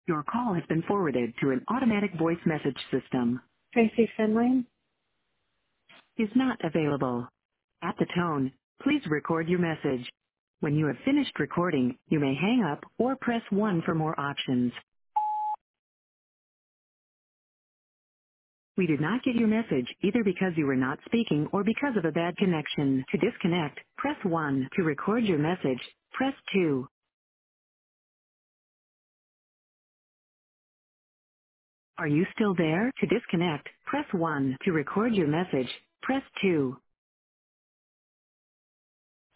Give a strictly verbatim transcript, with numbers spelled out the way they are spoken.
Your call has been forwarded to an automatic voice message system. Tracy Finley. Is not available. At the tone, please record your message. When you have finished recording, you may hang up or press one for more options. We did not get your message either because you were not speaking or because of a bad connection. To disconnect, press one. To record your message, press two. Are you still there? To disconnect, press one. To record your message, press two.